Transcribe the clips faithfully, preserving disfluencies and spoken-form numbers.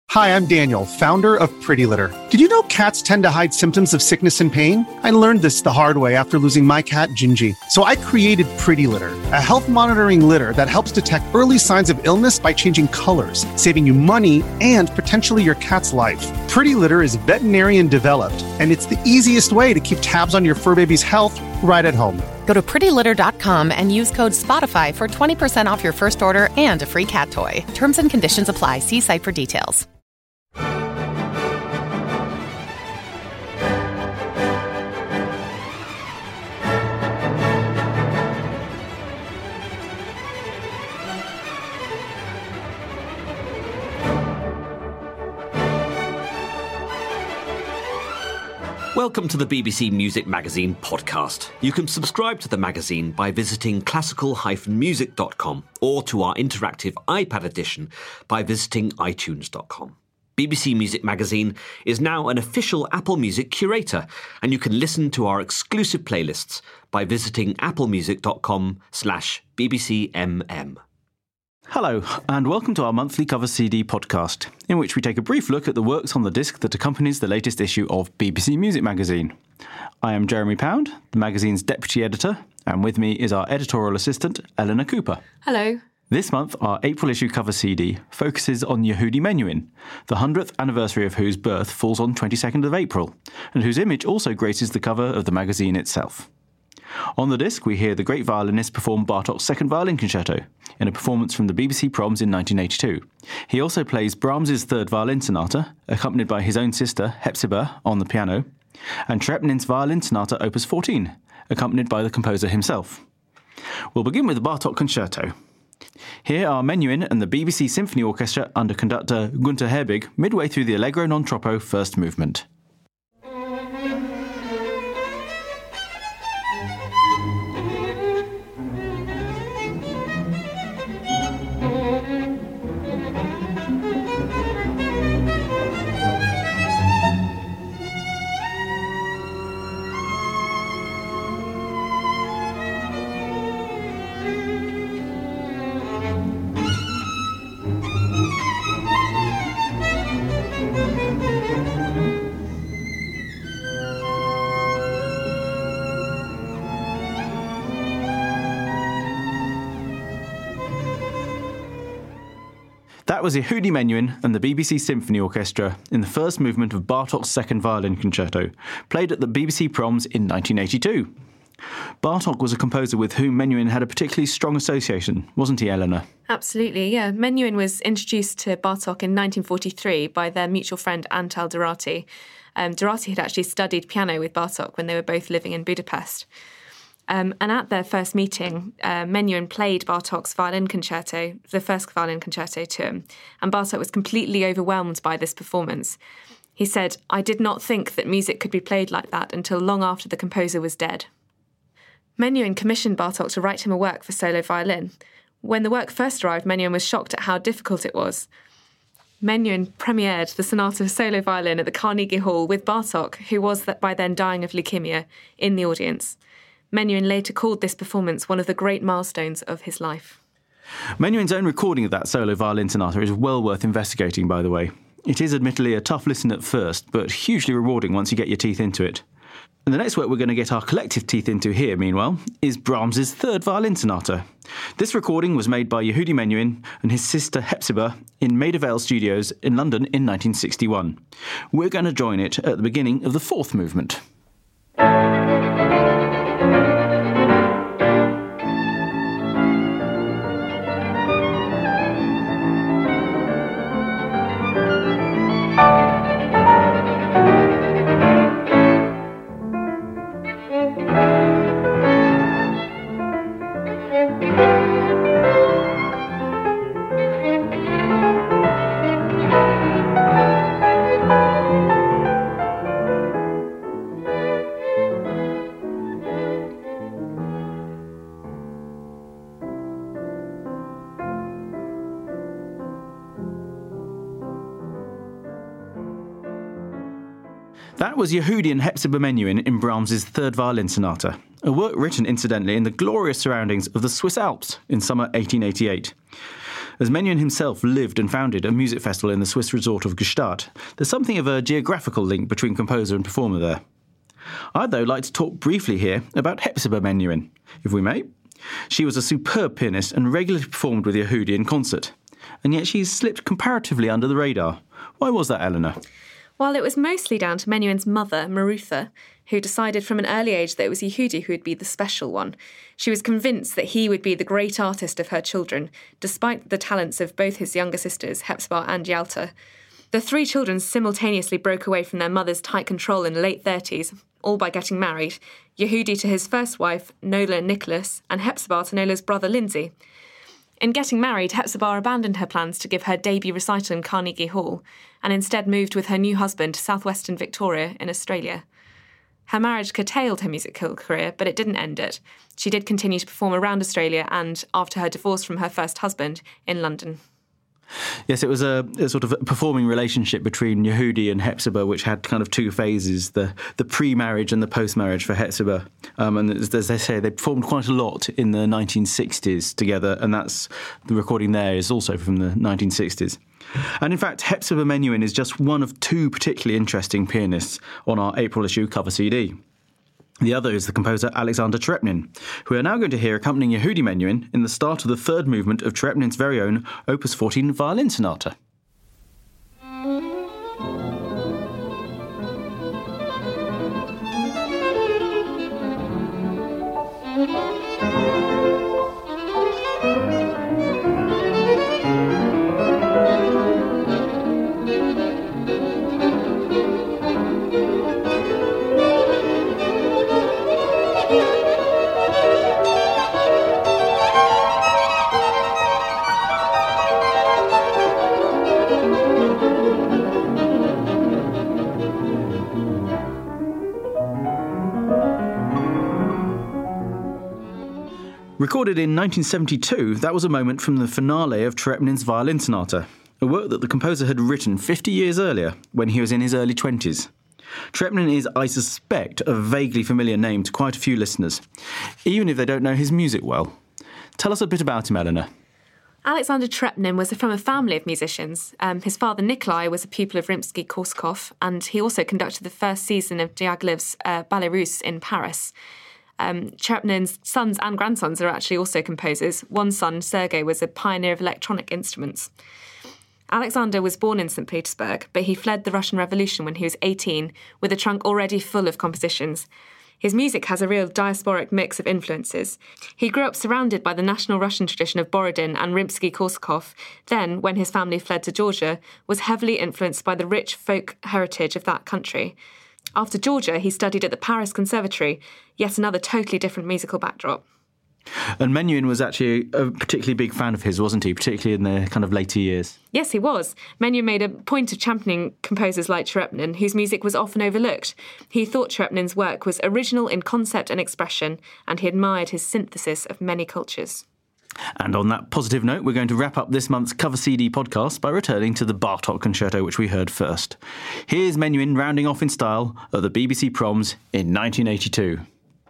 Hi, I'm Daniel, founder of Pretty Litter. Did you know cats tend to hide symptoms of sickness and pain? I learned this the hard way after losing my cat, Gingy. So I created Pretty Litter, a health monitoring litter that helps detect early signs of illness by changing colors, saving you money and potentially your cat's life. Pretty Litter is veterinarian developed, and it's the easiest way to keep tabs on your fur baby's health right at home. Go to pretty litter dot com and use code SPOTIFY for twenty percent off your first order and a free cat toy. Terms and conditions apply. See site for details. Welcome to the B B C Music Magazine podcast. You can subscribe to the magazine by visiting classical dash music dot com or to our interactive iPad edition by visiting i tunes dot com. B B C Music Magazine is now an official Apple Music curator, and you can listen to our exclusive playlists by visiting apple music dot com slash B B C M M. Hello, and welcome to our monthly Cover C D podcast, in which we take a brief look at the works on the disc that accompanies the latest issue of B B C Music Magazine. I am Jeremy Pound, the magazine's deputy editor, and with me is our editorial assistant, Eleanor Cooper. Hello. This month, our April issue Cover C D focuses on Yehudi Menuhin, the hundredth anniversary of whose birth falls on twenty-second of April, and whose image also graces the cover of the magazine itself. On the disc, we hear the great violinist perform Bartók's Second Violin Concerto in a performance from the B B C Proms in nineteen eighty-two. He also plays Brahms's Third Violin Sonata, accompanied by his own sister, Hepzibah, on the piano, and Treppnin's Violin Sonata Opus fourteen, accompanied by the composer himself. We'll begin with the Bartók Concerto. Here are Menuhin and the B B C Symphony Orchestra under conductor Günter Herbig midway through the Allegro non troppo first movement. That was Yehudi Menuhin and the B B C Symphony Orchestra in the first movement of Bartók's Second Violin Concerto, played at the B B C Proms in nineteen eighty-two. Bartók was a composer with whom Menuhin had a particularly strong association, wasn't he, Eleanor? Absolutely, yeah. Menuhin was introduced to Bartók in nineteen forty-three by their mutual friend Antal Doráti. Um, Doráti had actually studied piano with Bartók when they were both living in Budapest. Um, and at their first meeting, uh, Menuhin played Bartók's violin concerto, the first violin concerto to him, and Bartók was completely overwhelmed by this performance. He said, "I did not think that music could be played like that until long after the composer was dead." Menuhin commissioned Bartók to write him a work for solo violin. When the work first arrived, Menuhin was shocked at how difficult it was. Menuhin premiered the sonata for solo violin at the Carnegie Hall with Bartók, who was by then dying of leukemia, in the audience. Menuhin later called this performance one of the great milestones of his life. Menuhin's own recording of that solo violin sonata is well worth investigating, by the way. It is admittedly a tough listen at first, but hugely rewarding once you get your teeth into it. And the next work we're going to get our collective teeth into here, meanwhile, is Brahms's Third Violin Sonata. This recording was made by Yehudi Menuhin and his sister Hepzibah in Maida Vale Studios in London in nineteen sixty-one. We're going to join it at the beginning of the fourth movement. That was Yehudi and Hepzibah Menuhin in Brahms's Third Violin Sonata, a work written, incidentally, in the glorious surroundings of the Swiss Alps in summer eighteen eighty-eight. As Menuhin himself lived and founded a music festival in the Swiss resort of Gstaad, there's something of a geographical link between composer and performer there. I'd, though, like to talk briefly here about Hepzibah Menuhin, if we may. She was a superb pianist and regularly performed with Yehudi in concert. And yet she's slipped comparatively under the radar. Why was that, Eleanor? Well, it was mostly down to Menuhin's mother, Marutha, who decided from an early age that it was Yehudi who would be the special one. She was convinced that he would be the great artist of her children, despite the talents of both his younger sisters, Hepzibah and Yalta. The three children simultaneously broke away from their mother's tight control in the late thirties, all by getting married, Yehudi to his first wife, Nola Nicholas, and Hepzibah to Nola's brother, Lindsay. In getting married, Hepzibah abandoned her plans to give her debut recital in Carnegie Hall and instead moved with her new husband to southwestern Victoria in Australia. Her marriage curtailed her musical career, but it didn't end it. She did continue to perform around Australia and, after her divorce from her first husband, in London. Yes, it was a, a sort of performing relationship between Yehudi and Hepzibah, which had kind of two phases, the, the pre-marriage and the post-marriage for Hepzibah. Um, and as, as they say, they performed quite a lot in the nineteen sixties together, and that's the recording there is also from the nineteen sixties. And in fact, Hepzibah Menuhin is just one of two particularly interesting pianists on our April issue cover C D. The other is the composer Alexander Cherepnin, who we are now going to hear accompanying Yehudi Menuhin in the start of the third movement of Cherepnin's very own Opus fourteen Violin Sonata. Recorded in nineteen seventy-two, that was a moment from the finale of Cherepnin's Violin Sonata, a work that the composer had written fifty years earlier, when he was in his early twenties. Cherepnin is, I suspect, a vaguely familiar name to quite a few listeners, even if they don't know his music well. Tell us a bit about him, Eleanor. Alexander Cherepnin was from a family of musicians. Um, his father, Nikolai, was a pupil of Rimsky-Korsakov, and he also conducted the first season of Diaghilev's uh, Ballet Russe in Paris. Um, Cherepnin's sons and grandsons are actually also composers. One son, Sergei, was a pioneer of electronic instruments. Alexander was born in Saint Petersburg, but he fled the Russian Revolution when he was eighteen, with a trunk already full of compositions. His music has a real diasporic mix of influences. He grew up surrounded by the national Russian tradition of Borodin and Rimsky-Korsakov, then, when his family fled to Georgia, was heavily influenced by the rich folk heritage of that country. After Georgia, he studied at the Paris Conservatory, yet another totally different musical backdrop. And Menuhin was actually a particularly big fan of his, wasn't he, particularly in the kind of later years? Yes, he was. Menuhin made a point of championing composers like Cherepnin, whose music was often overlooked. He thought Cherepnin's work was original in concept and expression, and he admired his synthesis of many cultures. And on that positive note, we're going to wrap up this month's Cover C D podcast by returning to the Bartók Concerto, which we heard first. Here's Menuhin rounding off in style at the B B C Proms in nineteen eighty-two.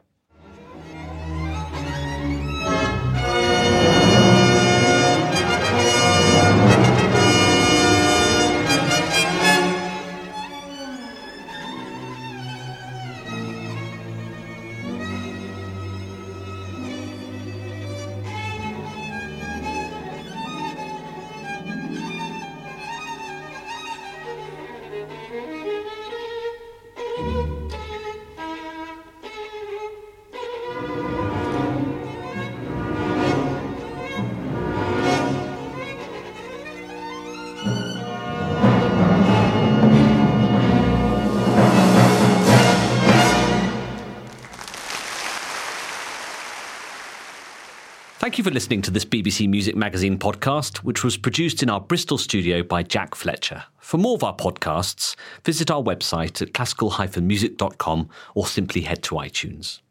Thank you for listening to this B B C Music Magazine podcast, which was produced in our Bristol studio by Jack Fletcher. For more of our podcasts, visit our website at classical dash music dot com or simply head to iTunes.